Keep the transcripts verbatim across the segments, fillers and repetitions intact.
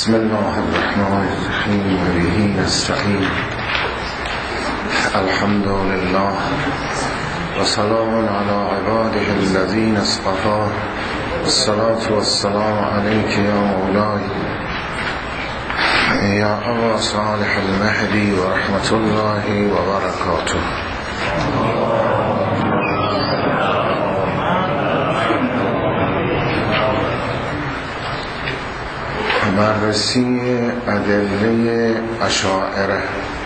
بسم الله الرحمن الرحیم و به نستعین. الحمد لله و سلام علی عباده الذین اصطفى. الصلاة والسلام علیک یا مولای یا ابا صالح المهدی و رحمت الله و برکاته. بررسی ادله اشاعره.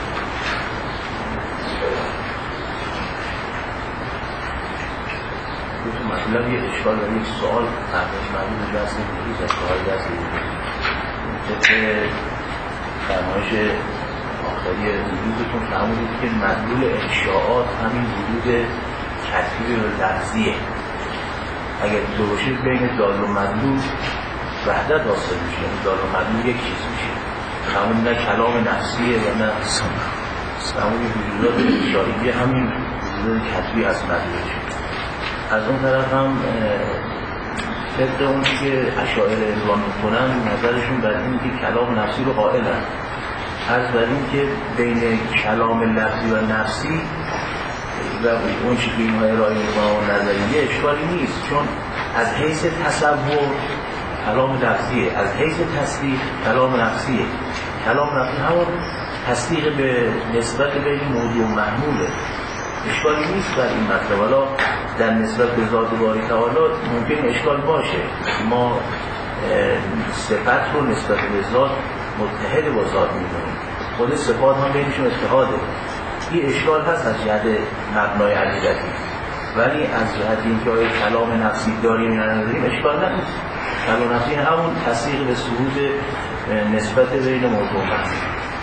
مثلا یه اشکال و یک سوال تحقیق معلوم جلسه دیگه از سوال جلسه دیگه طبق فرمایش آخری وجودتون فرمودید که مدلول انشاءات همین وجود کتبی و لفظیه. اگر دو باشید بین دال و مدلول وحدت حاصل میشه، یعنی دال و مدلول یک چیز میشه. همون نه کلام نفسیه و نه همون وجودات اشاریه، همین وجودات کتبی از مدلولش. از اون طرف هم طبق اون که اشاعره ادعا میکنن نظرشون بر این که کلام نفسی رو قائلن. عرض بر این که بین کلام لفظی و نفسی و اون چی که اینها ارائه میکنن نظریه اشکالی نیست، چون از حیث تصور کلام لفظیه، از حیث تصدیق کلام نفسیه. کلام نفسی همون تصدیق به نسبت بین موضوع و محموله. اشکالی نیست بر این مطلب. حالا در نسبت به ذات باری تعالی ممکن اشکال باشه. ما صفت رو نسبت به ذات متحد با ذات می‌دونیم، خود صفات هم بینشون اتحاده. این اشکال هست از جهت مبنای عقیدتی، ولی از جهت اینکه آیا کلام نفسی داریم یا نداریم اشکال نیست. کلام نفسی همون تصدیق به ثبوت نسبت بین موضوع و محمول.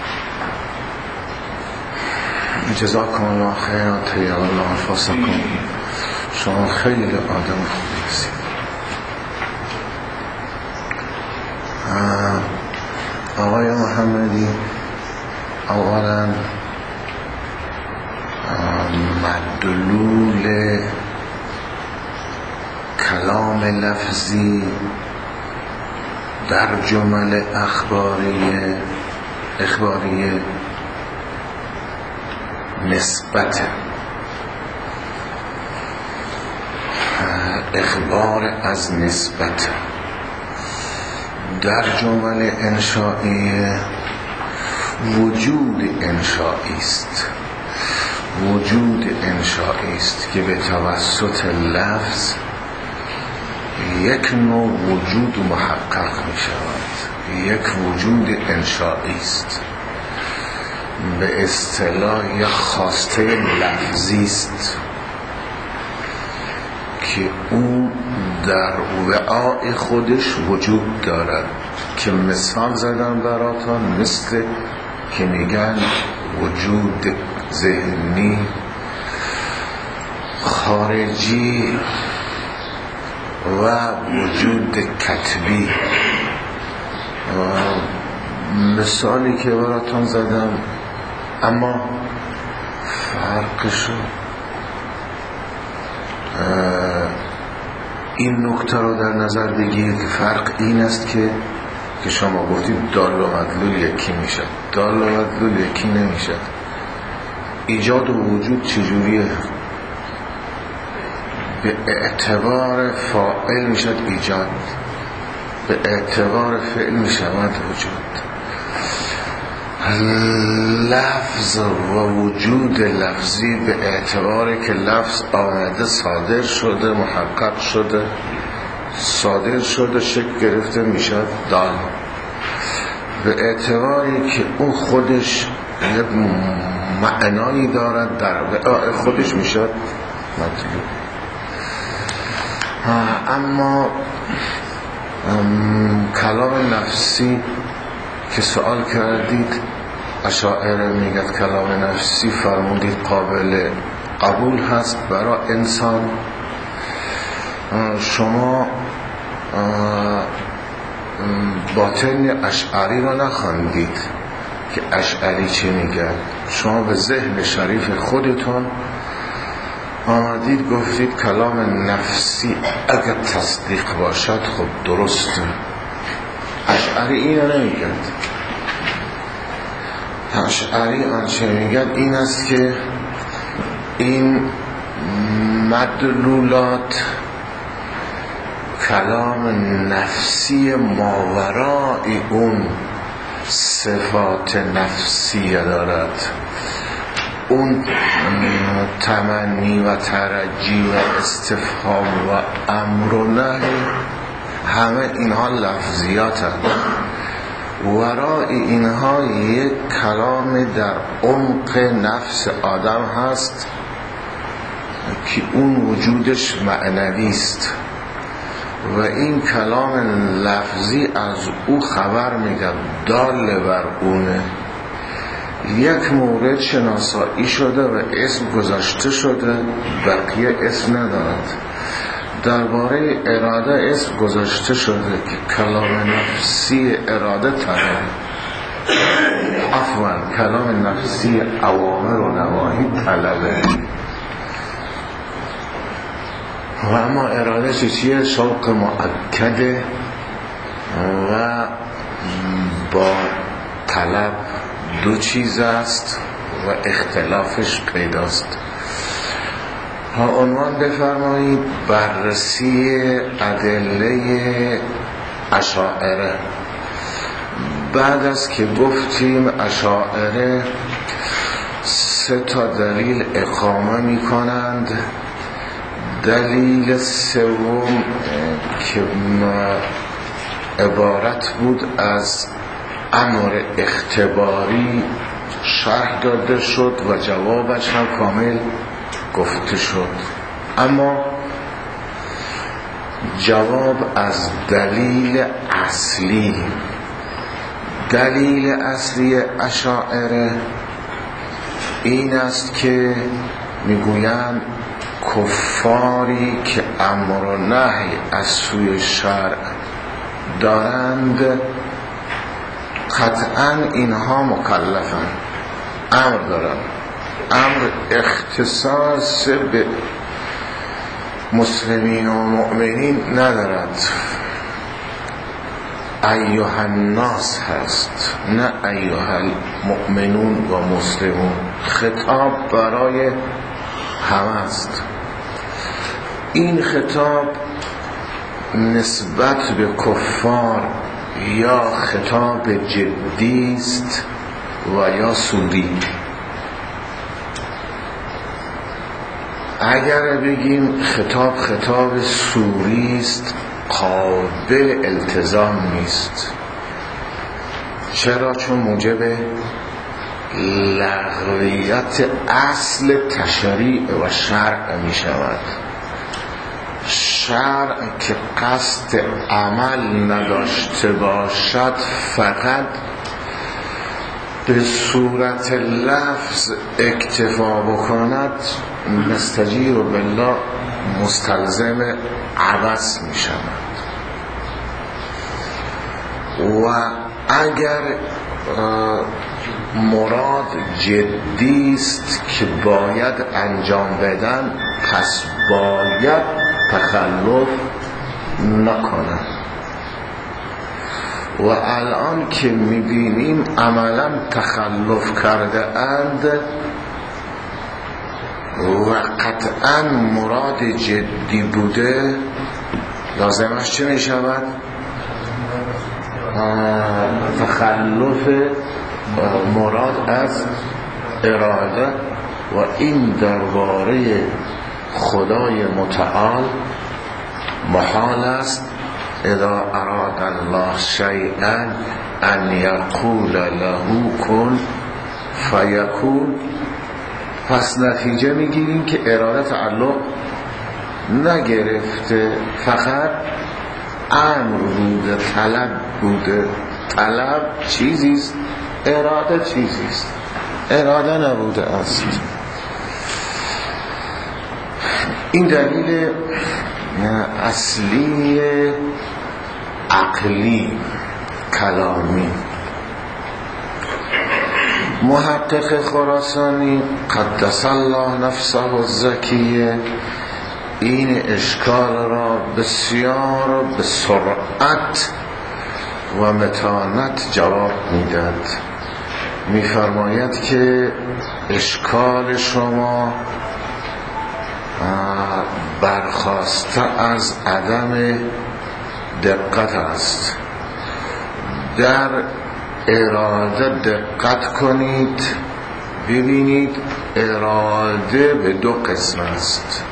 جزاکم الله خیر و طیب الله انفاسکم. شما خیلی آدم خوبی هستید. آقای محمدی، اولا مدلول کلام لفظی در جمل اخباریه اخباریه نسبت اخبار از نسبت در جمله انشائیه وجود انشائی است. وجود انشائی است که به توسط لفظ یک نوع وجود محقق می شود. یک وجود انشائی است، به اصطلاح یک خواسته لفظی است که او در وعای خودش وجود دارد، که مثال زدم براتان، مثل که میگن وجود ذهنی خارجی و وجود کتبی. مثالی که براتان زدم، اما فرقشو این نکته رو در نظر بگیرید که فرق این است که که شما گفتید دال و مدلول یکی میشه. دال و مدلول یکی نمیشه. ایجاد و وجود چجوریه؟ به اعتبار فاعل میشد ایجاد، به اعتبار فعل میشود وجود. لفظ و وجود لفظی به اعتباری که لفظ آمده صادر شده، محقق شده، صادر شده، شکل گرفته میشد دال. به اعتباری که اون خودش یک معنایی دارد در وعای خودش میشد مطلوب. اما کلام نفسی که سوال کردید، اشاعره میگه کلام نفسی فرمودید قابل قبول هست برای انسان. شما باطن اشعری رو نخواندید که اشعری چی میگه. شما به ذهن شریف خودتون آمدید گفتید کلام نفسی اگر تصدیق باشد خب درسته، اشعری اینو نمیگد. اشعری آنچه میگد این است که این مدلولات کلام نفسی ماورای اون صفات نفسی دارد، اون تمنی و ترجی و استفهام و امر و نهی همه اینها لفظیات هست. ورای اینها یک کلام در عمق نفس آدم هست که اون وجودش معنوی است و این کلام لفظی از او خبر میده، دال بر اونه. یک مورد شناسایی شده و اسم گذاشته شده، بقیه اسم ندارد. درباره اراده اسم گذاشته شده که کلام نفسی اراده طلبه، عفوا کلام نفسی اوامر و نواهی طلبه. و اما اراده چیه؟ شوق مؤکده و با طلب دو چیز است و اختلافش پیداست. ها عنوان بفرمایید بررسی ادله اشاعره. بعد از که گفتیم اشاعره سه تا دلیل اقامه می کنند، دلیل سوم که عبارت بود از امر اختباری شرح داده شد و جوابش هم کامل گفته شد. اما جواب از دلیل اصلی، دلیل اصلی اشاعره این است که میگویند کفاری که امر و نهی از سوی شرع دارند قطعا اینها مکلفن، امر دارن. امر اختصاص به مسلمین و مؤمنین ندارد، ایها الناس هست، نه ایها المؤمنون و مسلمون. خطاب برای همه است. این خطاب نسبت به کفار یا خطاب جدی است و یا سوری. اگر بگیم خطاب خطاب سوری است قابل التزام نیست. چرا؟ چون موجب لغویت اصل تشریع و شرع می شود. شرع که قصد عمل نداشته باشد فقط به صورت لفظ اکتفا بکند مستجیر و بالله مستلزم عبث می شود. و اگر مراد جدی است که باید انجام بدن پس باید تخلف نکنن. و الان که میبینیم عملا تخلف کرده اند و قطعا مراد جدی بوده، لازمش چه میشود؟ تخلف مراد از اراده. و این درباره خدای متعال محال است. اذا اراد الله شیئا ان یقول له کن فیکون. پس نتیجه میگیریم که اراده تعلق نگرفته، فقط امر بوده، طلب بوده. طلب چیزیست، اراده چیزیست، اراده نبوده است. این دلیل اصلی عقلی کلامی. محقق خراسانی قدس الله نفسه الزکیه این اشکال را بسیار به سرعت و متانت جواب میداد. میفرماید که اشکال شما برخاسته از عدم دقت است. در اراده دقت کنید، ببینید اراده به دو قسم است.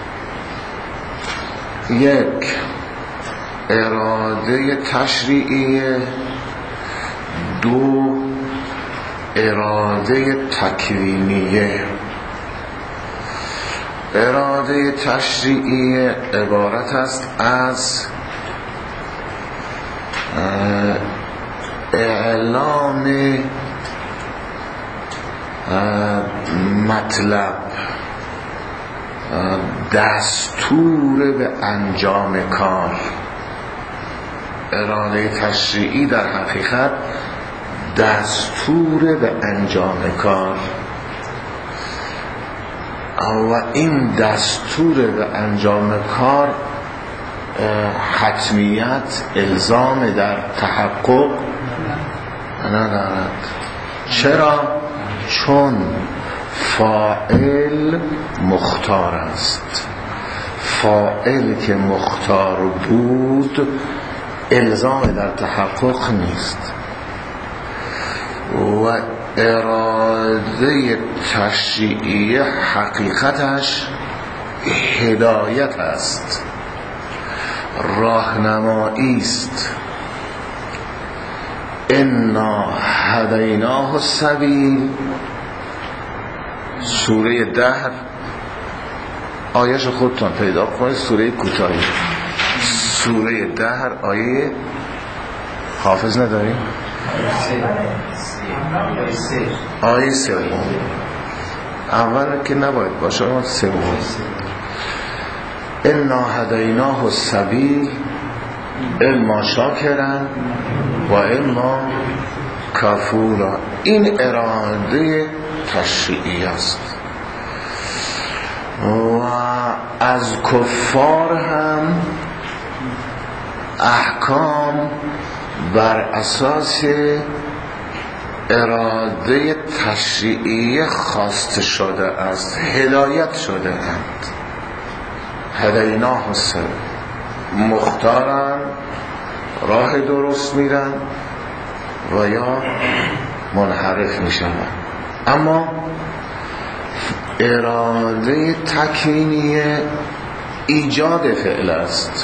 یک، اراده تشریعیه. دو، اراده تکوینیه. اراده تشریعیه عبارت است از اعلام مطلب، دستور به انجام کار. اراده تشریعی در حقیقت دستور به انجام کار و این دستور به انجام کار حتمیت، الزام در تحقق ندارد. چرا؟ چون فاعل مختار است. فاعل که مختار بود الزام در تحقق نیست. و اراده تشریعی حقیقتش هدایت است، راهنمایی است. انا هدیناه السبیل، سوره دهر، آیهش خودتون پیدا کنید، سوره کوتاهی، سوره دهر، آیه حافظ نداریم؟ آیه سوم. اول که نباید باشه، اما سوم. انا هدیناه السبیل اما شاکرا و اما کفورا. این اراده تشریعی است و از کفار هم احکام بر اساس اراده تشریعی خواسته شده است، هدایت شده اند. هدیناه السبیل، مختارن، راه درست میرن و یا منحرف میشن. اما اراده تکوینی ایجاد فعل است.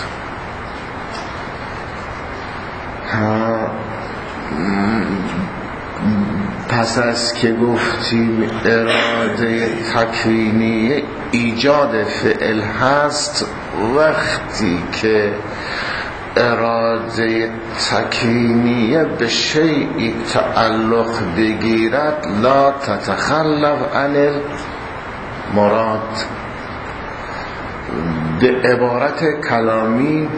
پس از که گفتیم اراده تکوینی ایجاد فعل هست، وقتی که اراده تکوینی به شیئی تعلق بگیرد لا تتخلف عن المراد. به عبارت کلامی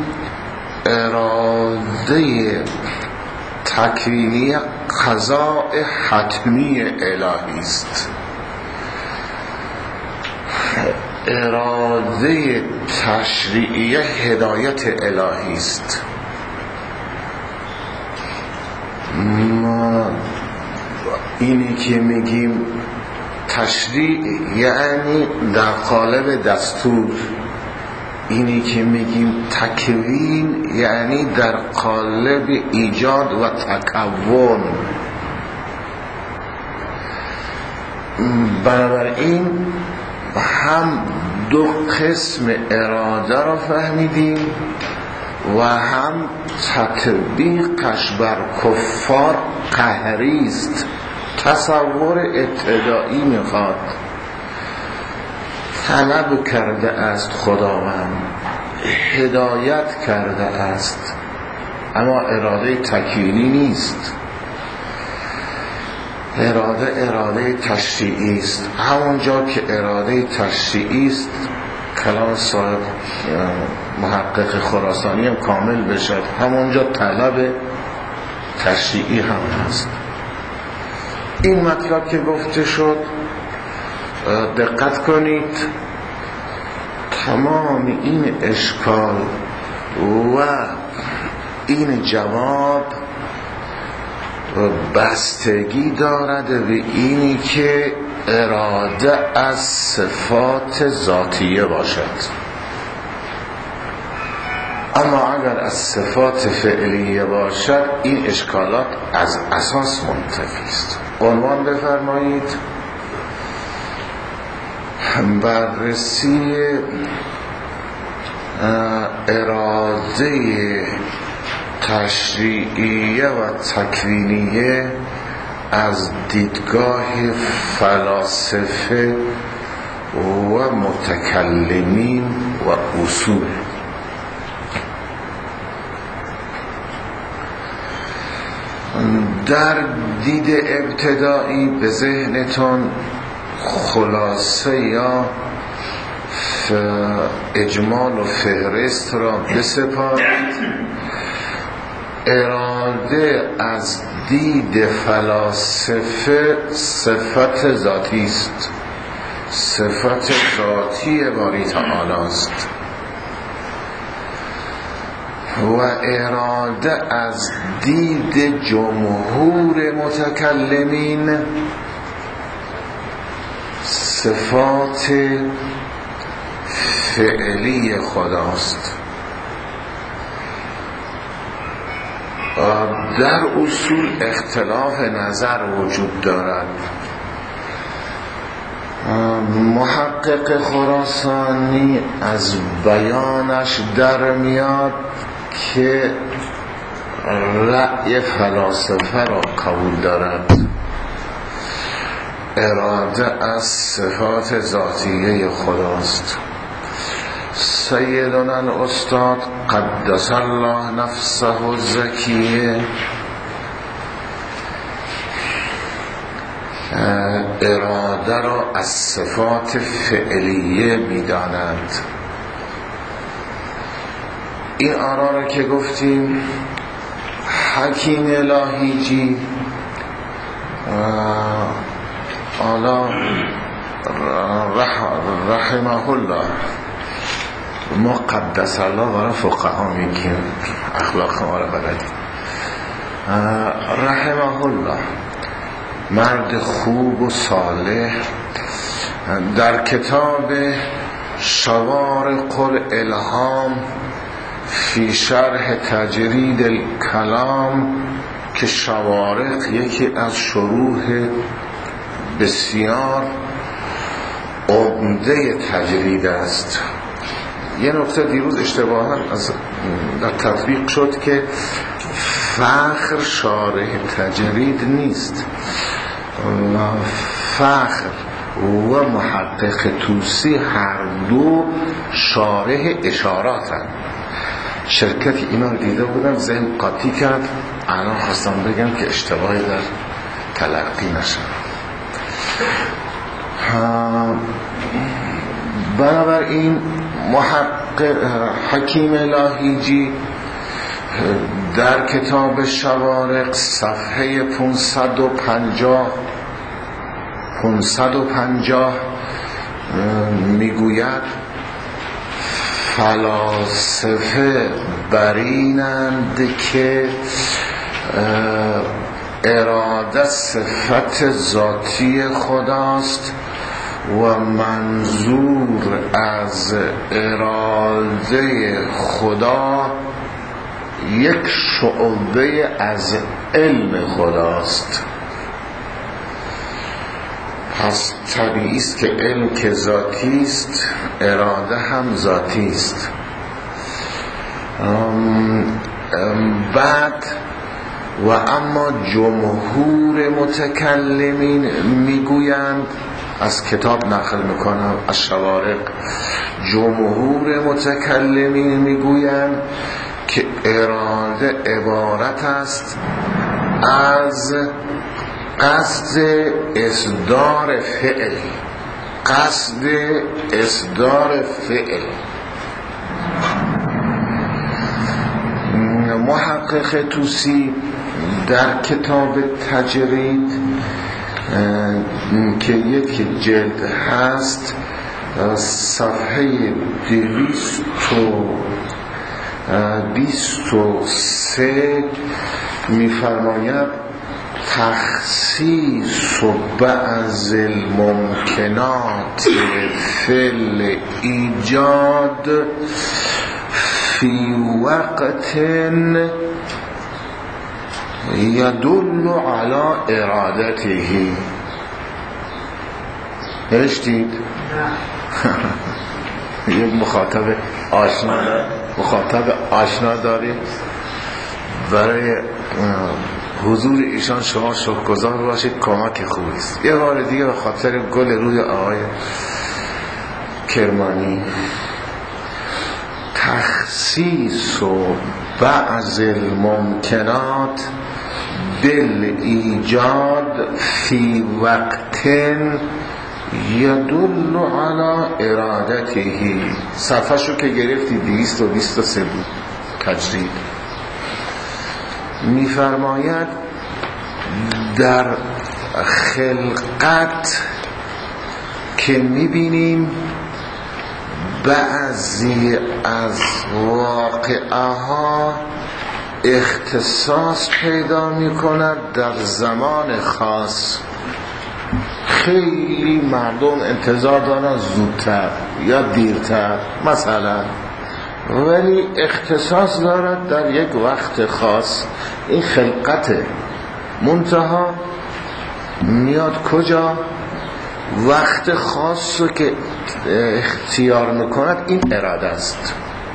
اراده تکوینی قضاء حتمی الهی است. اراده تشریعی هدایت الهی است. ما اینی که میگیم تشریع یعنی در قالب دستور، اینی که میگیم تکوین یعنی در قالب ایجاد و تکون. بنابراین هم دو قسم اراده را فهمیدیم و هم تطبیقش بر کفار قهری است. تصور ابتدایی میخواد، طلب کرده است خداوند، هدایت کرده است، اما اراده تکوینی نیست. اراده اراده تشریعی است. همونجا که اراده تشریعی است کلام صاحب محقق خراسانی هم کامل بشد، همونجا طلب تشریعی هم هست. این مطلب که گفته شد دقت کنید، تمام این اشکال و این جواب بستگی دارد به اینی که اراده از صفات ذاتیه باشد. اما اگر از صفات فعلیه باشد این اشکالات از اساس منتفی است. عنوان بفرمایید بررسی اراده تشریعیه و تکوینیه از دیدگاه فلاسفه و متکلمین و اصول. در دید ابتدایی به ذهنتون خلاصه یا اجمال و فهرست را بسپارید. اراده از دید فلاسفه صفت ذاتی است، صفت ذاتی باری تعالی است و اراده از دید جمهور متکلمین صفات فعلی خداست. در اصول اختلاف نظر وجود دارد. محقق خراسانی از بیانش در میاد که رأی فلاسفه را قبول دارد. اراده از صفات ذاتیه خداست. سیدنا الاستاد قدس الله نفسه الزکیه اراده را از صفات فعلیه می‌دانند. این آرا را که گفتیم حکیم لاهیجی آلا رحمه الله مقدس الله و فقها میگیم، اخلاق ما را بلدید، رحمه الله مرد خوب و صالح در کتاب شوارق الالهام فی شرح تجرید الکلام که شوارق یکی از شروح بسیار عمده تجرید است. یه نکته دیروز اشتباها از در تطبیق شد که فخر شارح تجرید نیست، فخر و محقق توسی هر دو شارح اشاراتن. شرکت اینا رو دیده بودم ذهن قاطی کرد، الان خواستم بگم که اشتباهی در تلقی نشد. بنابراین محقق حکیم لاهیجی در کتاب شوارق صفحه پانصد و پنجاه میگوید فلاسفه برینند که اراده صفت ذاتی خداست و منظور از اراده خدا یک شعبه از علم خداست. پس طبیعی است که علم که ذاتی است اراده هم ذاتی است. بعد و اما جمهور متکلمین میگویند، از کتاب نقل میکنم از شوارق، جمهور متکلمین میگویند که اراده عبارت است از قصد اصدار فعل، قصد اصدار فعل. محقق توسی در کتاب تجرید که یک جلد هست صفحه دویست و بیست و سه میفرماید تخصیص بعض الممکنات فی ایجاد فی وقت یدل علی ارادته. نوشتید؟ یک مخاطب آشنا مخاطب آشنا داریم، برای حضور ایشان شما شکرگزار باشید، کمک خوبی است. یه بار دیگه به خاطر گل روی آقای کرمانی، تخصیص و بعض الممکنات بل ایجاد فی وقت یدل علی ارادته. صفحه شو که گرفتی دویست و بیست و سه بود. تجرید میفرماید در خلقت که میبینیم بعضی از واقعه ها اختصاص پیدا میکند در زمان خاص. خیلی مردم انتظار دارن زودتر یا دیرتر مثلا، ولی اختصاص دارد در یک وقت خاص. این خلقته، منتها میاد کجا؟ وقت خاص رو که اختیار میکند این اراده است.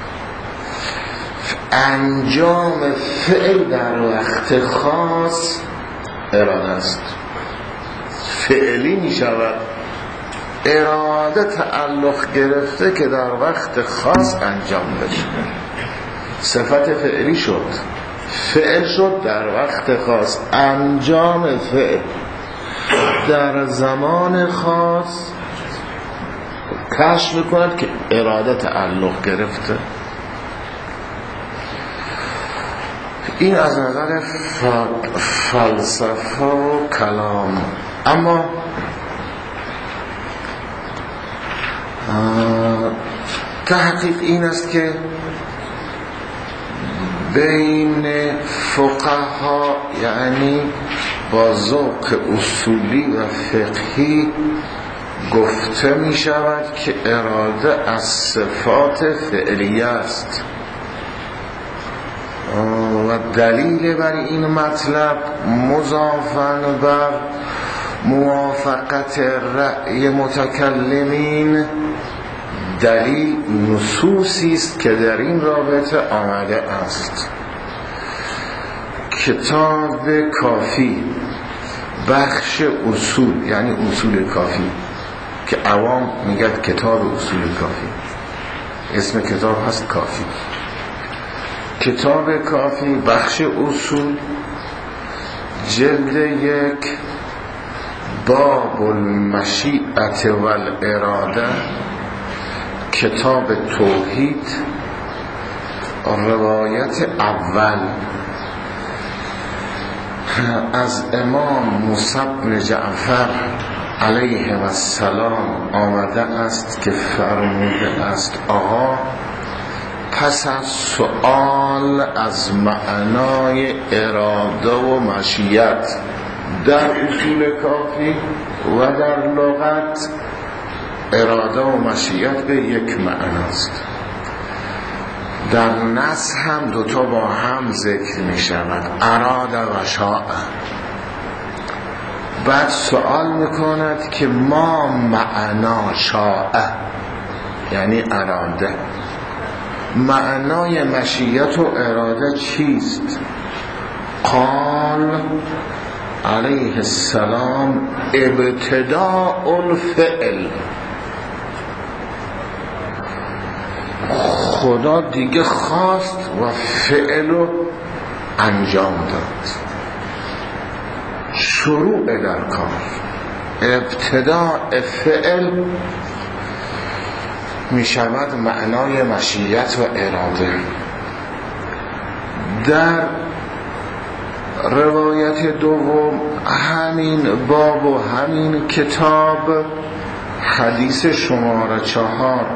انجام فعل در وقت خاص اراده است، فعلی می شود. اراده تعلق گرفته که در وقت خاص انجام بشه، صفت فعلی شد، فعل شد در وقت خاص. انجام فعل در زمان خاص کشف میکند که اراده تعلق گرفته. این از نظر فلسفه و کلام. اما تحقیق این است که بین فقها، یعنی با ذوق اصولی و فقهی، گفته می شود که اراده از صفات فعلیه است و دلیل بر این مطلب مضافاً بر موافقت رأی متکلمین دلیل نصوصی است که در این رابطه آمده است. کتاب کافی بخش اصول، یعنی اصول کافی که عوام میگن کتاب اصول کافی، اسم کتاب هست کافی. کتاب کافی بخش اصول، جلد یک، باب المشیئت والاراده، کتاب توحید، روایت اول از امام موسی بن جعفر علیه السلام آمده است که فرموده است آقا پس از سؤال از معنای اراده و مشیت در اصول کافی و در لغت، اراده و مشیت به یک معناست. در نص هم دوتا با هم ذکر می شود، اراده و شاء. بعد سوال می کند که ما معنا شاء یعنی اراده، معنای مشیت و اراده چیست؟ قال علیه السلام ابتداء الفعل، خدا دیگه خواست و فعل رو انجام داد، شروع در کار. ابتداء فعل می شود معنای مشیت و اراده. در روایت دوم همین باب و همین کتاب حدیث شماره چهار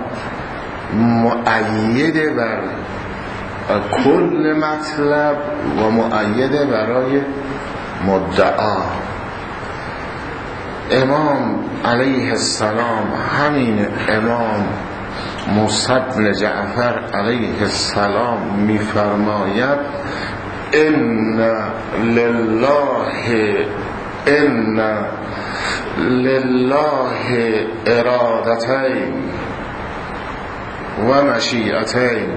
مؤیده بر کل مطلب و مؤیده برای مدعا. امام علیه السلام، همین امام موسی بن جعفر علیه السلام میفرماید ان لله ان لله ارادتین و مشیئتین،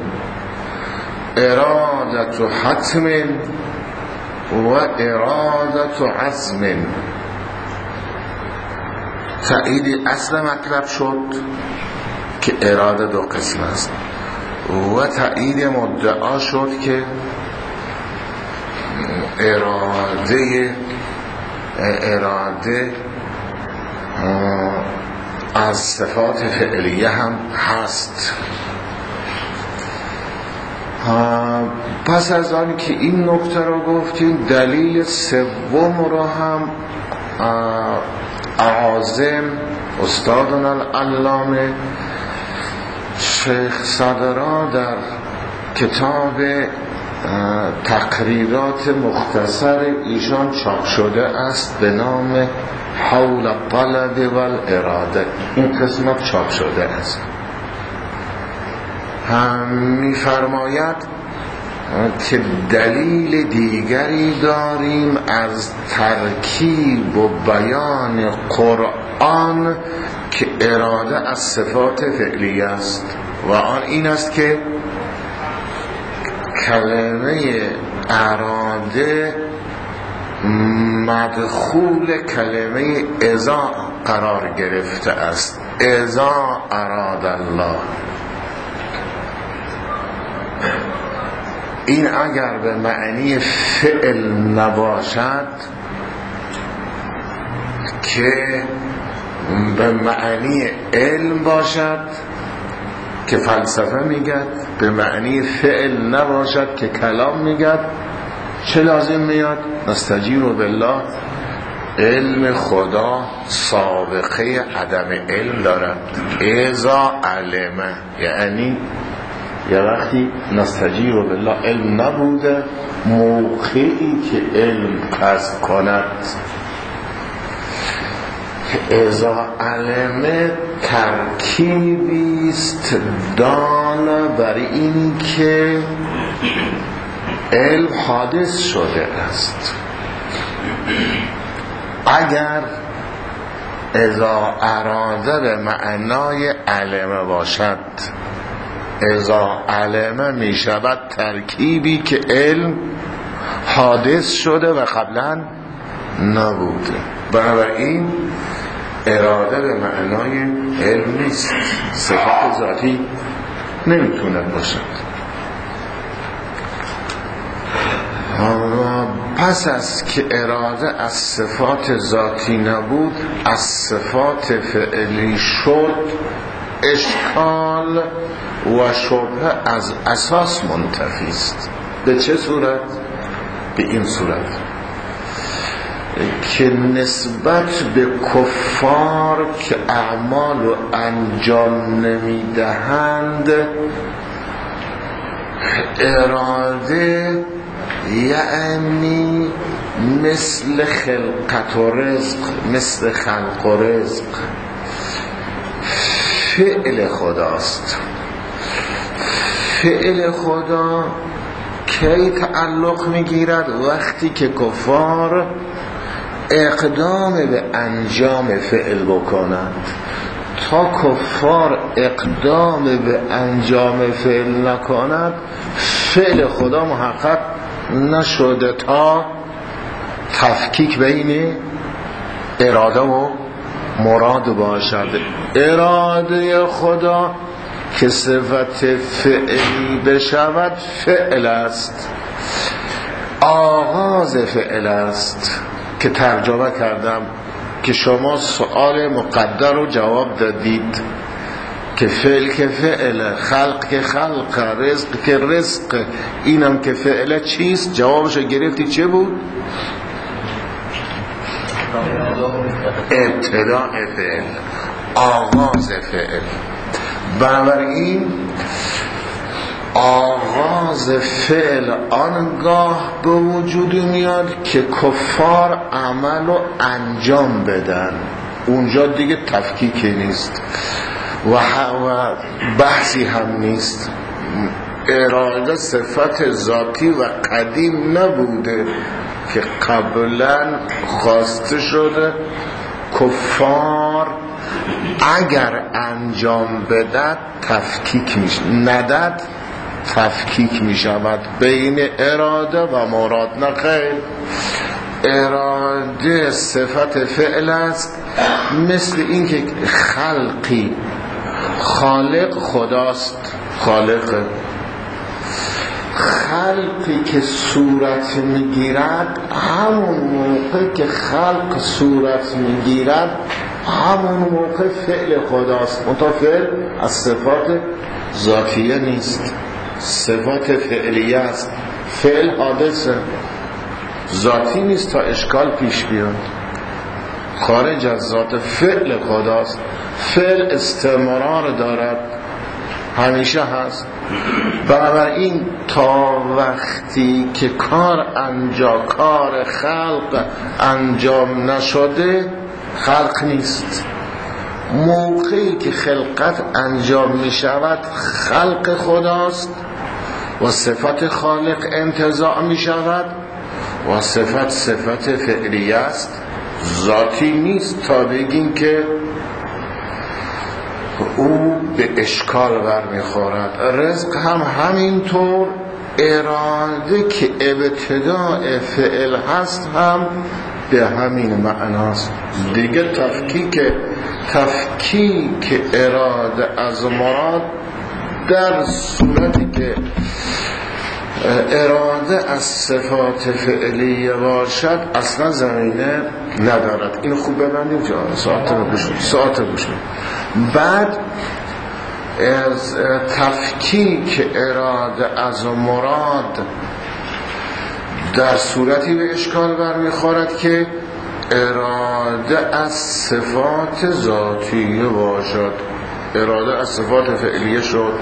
ارادت حتم و ارادت عزم. تأیید اصل مطلب شد که اراده دو قسم است و تأیید مدعا شد که اراده اراده از صفات فعلیه هم هست. پس از آن که این نکته رو گفتیم، دلیل سوم رو هم اعاظم استادنا العلامه شیخ صدرا در کتاب تقریرات مختصر ایشان چاپ شده است به نام حول الطلب والاراده. این قسمت چاپ شده است. هم می‌فرماید که دلیل دیگری داریم از ترکیب و بیان قرآن که اراده از صفات فعلی است و آن این است که کلمه اراده مدخول کلمه اذا قرار گرفته است. اذا اراد الله، این اگر به معنی فعل نباشد که به معنی علم باشد که فلسفه میگد، به معنی فعل نباشد که کلام میگد، چه لازم میاد؟ نستجیب بالله، علم خدا سابقه عدم علم دارد. اذا علمه یعنی یه وقتی نستجیب بالله علم نبوده، موقعی که علم کسب کند. اذا علمه ترکیبیست دال بر این که علم حادث شده است. اگر اذا اراده به معنای علمه باشد، اذا علمه می شود ترکیبی که علم حادث شده و قبلا نبوده. بنابراین اراده به معنای علم نیست، صفات ذاتی نمیتونه باشد. پس از که اراده از صفات ذاتی نبود، از صفات فعلی شد، اشکال و شبهه از اساس منتفی است. به چه صورت؟ به این صورت که نسبت به کفار که اعمال و انجام نمیدهند، اراده یعنی مثل خلقت و رزق، مثل خلق و رزق فعل خداست. فعل خدا کی تعلق میگیرد؟ وقتی که کفار اقدام به انجام فعل بکنند. تا کفار اقدام به انجام فعل نکنند، فعل خدا محقق نشده تا تفکیک بین اراده و مراد باشد. اراده خدا که صفت فعلی بشود فعل است، آغاز فعل است که ترجمه کردم که شما سؤال مقدر رو جواب دادید که فعل که فعل، خلق که خلق، رزق که رزق. اینم که فعل چیست؟ جوابش گرفتی چه بود؟ ابتداء فعل، آغاز فعل. بنابراین آغاز فعل آنگاه به وجود میاد که کفار عمل و انجام بدن، اونجا دیگه تفکیکی نیست و بحثی هم نیست. اراده صفت ذاتی و قدیم نبوده که قبلا خواسته شده. کفار اگر انجام بدد تفکیک میشه، ندد تفکیک میشود بین اراده و مراد. نه خیر، اراده صفت فعل است، مثل اینکه خلقی خالق خداست، خالق خلقی که صورت میگیرد همون موقع که خلق صورت میگیرد همون موقع فعل خداست. منتها فعل از صفات ذاتیه نیست، صفات فعلیه است. فعل حادثه، ذاتی نیست تا اشکال پیش بیاد، خارج از ذات فعل خداست. فعل استمرار دارد، همیشه هست. بنابراین تا وقتی که کار انجام کار خلق انجام نشده خلق نیست. موقعی که خلقت انجام می شود خلق خداست و صفت خالق انتزاع می شود و صفت صفت فعلی است، ذاتی نیست تا بگیم که او به اشکال برمیخورد. رزق هم همینطور، اراده که ابتداء فعل هست هم به همین معناست. دیگه تفکیک تفکیک اراده از مراد در صورتی که اراده از صفات فعلیه باشد اصلا زمینه ندارد. اینو خوب ببندیم جا ساعت رو بشون ساعت رو بشون. بعد از تفکیک اراده از مراد در صورتی به اشکال برمیخورد که اراده از صفات ذاتیه باشد، اراده از صفات فعلیه شد.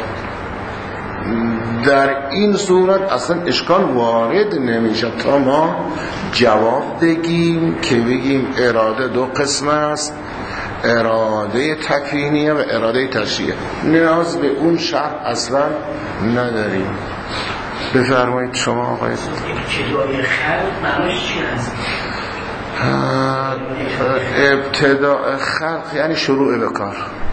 در این صورت اصلا اشکال وارد نمیشه تا ما جواب بگیم که بگیم اراده دو قسم است، اراده تکوینیه و اراده تشریعیه. نیاز به اون شرح اصلا نداریم. بفرمایید شما آقای ابتدای خلق معناش چی هست؟ ابتداء خلق یعنی شروع به کار.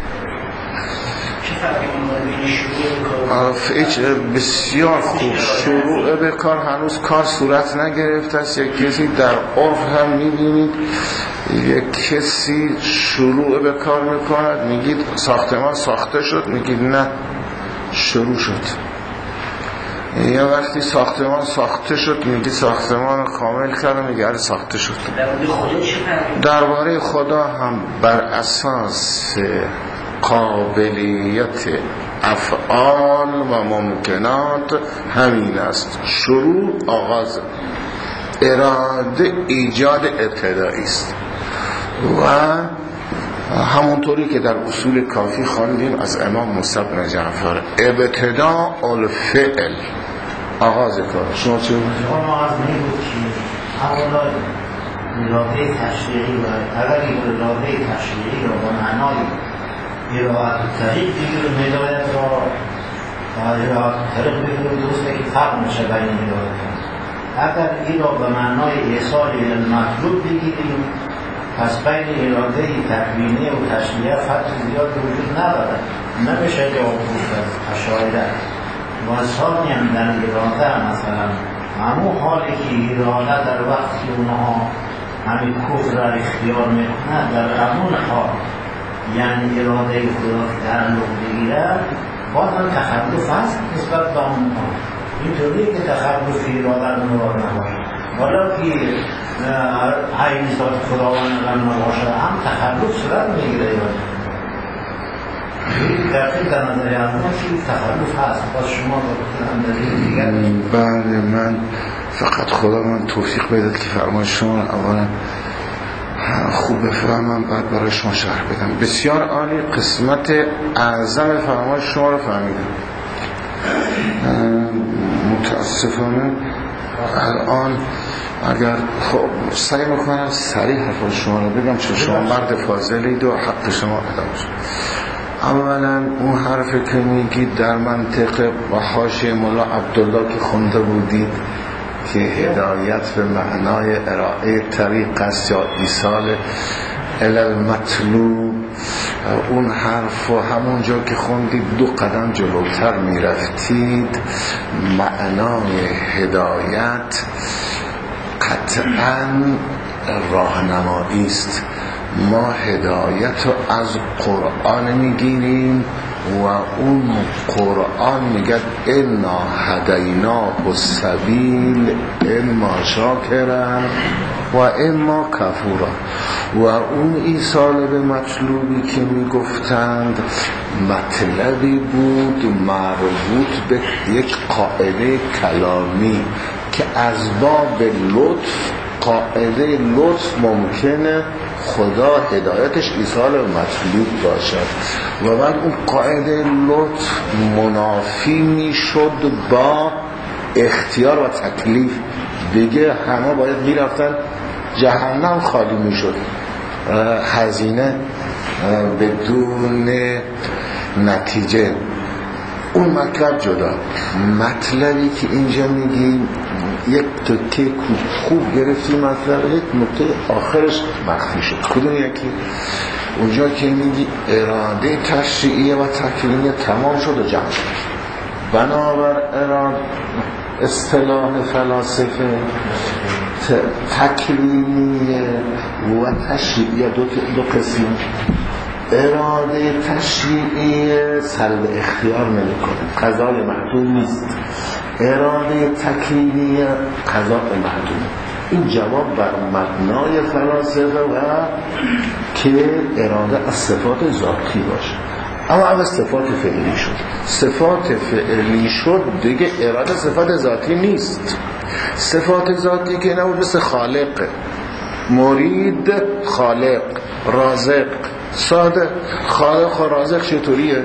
بسیار خوب. شروع به کار هنوز کار صورت نگرفته است. یک کسی در عرف هم میبینید یک کسی شروع به کار میکند، میگید ساختمان ساخته شد، میگید نه شروع شد. یا وقتی ساختمان ساخته شد میگی ساختمان کامل کرد، میگه ساخته شد. درباره خدا هم بر اساس قابلیت افعال و ممکنات همین است. شروع آغاز، اراده ایجاد ابتدایی است و همونطوری که در اصول کافی خواندیم از امام موسی بن جعفر، ابتداء الفعل آغاز کار. شما چه بودید؟ شما از می بود که اولا اراده تشریعی و اگر این اراده تشریعی را با معنای اراده طریق بگیرد هدایت را و اراده طریق بگیرد درسته که فرق میشه بین اراده. اگر این را به معنای ایصال المطلوب بگیریم پس بین اراده تکوینی و تشریعی فرق زیاد وجود ندارد، نمیشه جواب گفت از اشاعره. و ثانی هم در اراده مثلا همون حالی که اراده در وقتی که اونها همین کفر را اختیار میکنند در همون حال یعنی اراده خدا که تعلق بگیرد باز هم تخلف هست نسبت به اون حال. اینطوری که تخلف اراده نوار نباشد ولی که عین ذات خداوند نباشد هم تخلف صورت میگیره. در فکر در نظر اعظم که تخلف هست. باز شما بله من فقط خدا من توفیق بدهد که فرمایش شما اولا خوب بفهمم بعد برای شما شرح بدم. بسیار عالی، قسمت اعظم فرمایش شما رو فهمیدم. متاسفانه الان اگر خب سعی میکنم سریع حرف شما رو بگم چون شما مرد فاضلید و حق شما ادا شد. اولا اون حرفی که میگید در منطق و حاشیه مولا عبدالله که خونده بودید که هدایت به معنای ارائه طریق است یا ایصال الی المطلوب، اون حرف و همونجا که خوندید دو قدم جلوتر میرفتید. معنای هدایت قطعاً راهنمایی است. ما هدایت رو از قرآن میگیریم و اون قرآن میگه انا هدیناه السبیل اما شاکرا و اما کفورا. و اون ایصال به مطلوبی که میگفتند مطلبی بود مربوط به یک قاعده کلامی که از باب لطف، قاعده لطف ممکنه خدا هدایتش ایصال به مطلوب باشد و بعد اون قاعده لطف منافی میشد با اختیار و تکلیف. دیگه همه باید میرفتن جهنم، خالی میشد، هزینه بدون نتیجه. اون مطلب جدا. مطلبی که اینجا میگیم یک تکه خوب گرفتی مطلب، یک نکته آخرش مخفی شد. کدوم یکی؟ اونجا که میگی اراده تشریعیه و تکوینیه تمام شد و جمع شد. بنابر اراده اصطلاح فلاسفه تکوینیه و تشریعیه دو, دو قسم. اراده تشریعیه سلب اختیار نمیکنه، قضای محدود نیست. اراده تکوینیه قضا محدود. این جواب بر مبنای فلاسفه و که اراده از صفات ذاتی باشه. اما اول صفات فعلی شد، صفات فعلی شد دیگه اراده صفات ذاتی نیست. صفات ذاتی که نبود مثل خالق، مرید، خالق، رازق. ساده خالق و رازق چطوریه؟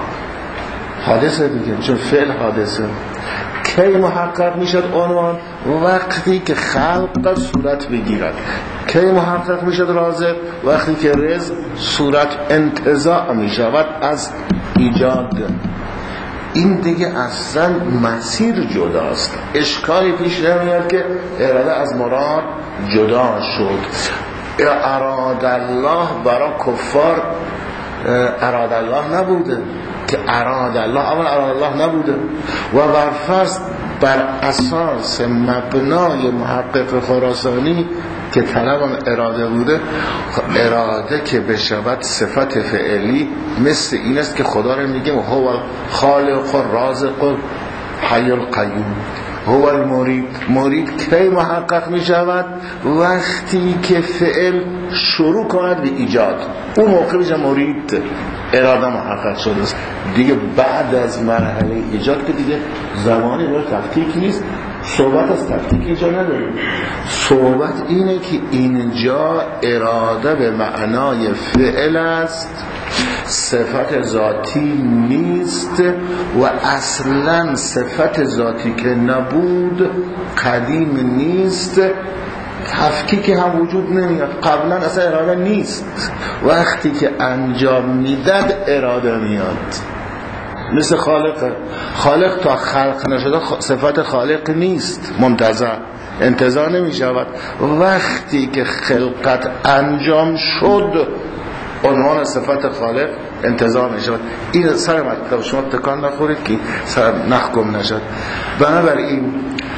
حادثه دیگه، چون فعل حادثه. کی محقق میشد عنوان؟ وقتی که خلق صورت بگیرد. کی محقق میشد رازق؟ وقتی که رزق صورت انتزاع میشود از ایجاد. این دیگه اصلا مسیر جداست. اشکالی پیش نمیاد که اراده از مراد جدا شد. اراد الله برای کفار اراد الله نبوده که اراد الله، اول اراد الله نبوده و برفرض بر اساس مبنای محقق خراسانی که طلب اراده بوده، اراده که بشود صفت فعلی مثل این است که خدا رو میگیم هو خالق و رازق و حی القیوم. هو المرید، مرید کی محقق می شود؟ وقتی که فعل شروع کند به ایجاد، اون موقع میشه مرید، اراده محقق شده است. دیگه بعد از مرحله ایجاد که دیگه زمانی رو تفکیک نیست. صحبت از تفکیک اینجا نداریم. صحبت اینه که اینجا اراده به معنای فعل است، صفت ذاتی نیست و اصلا صفت ذاتی که نبود قدیم نیست، تفکیک هم وجود نمیاد. قبلا اصلا اراده نیست، وقتی که انجام میداد اراده میاد. مثل خالق، خالق تا خلق نشده صفت خالق نیست، منتظر انتظار نمی شود. وقتی که خلقت انجام شد عنوان صفت خالق انتظار می شود. این سر مطلب شما تکان نخورید که سر نخ گم نشد. بنابراین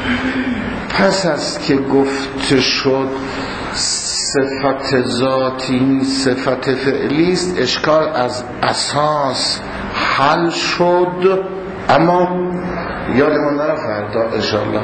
پس از که گفته شد صفت ذاتی صفت فعلی است، اشکال از اساس حل شد. اما یادمون نره فردا انشاءالله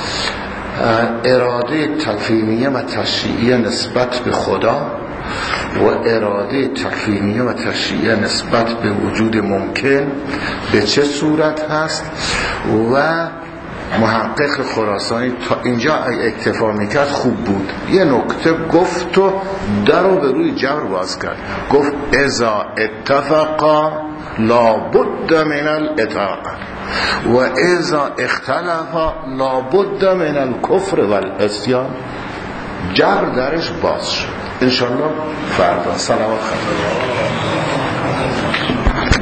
اراده تکوینیه و تشریعیه نسبت به خدا و اراده تکوینیه و تشریعیه نسبت به وجود ممکن به چه صورت هست و محقق خراسانی تا اینجا اکتفا میکرد خوب بود. یه نکته گفت و در رو به روی جبر باز کرد. گفت اذا اتفقا لابد من الاطاعه و اذا اختلف لابد من الكفر و العصیان. جبر درش باز شد. انشاءالله فردا. سلام خیلی.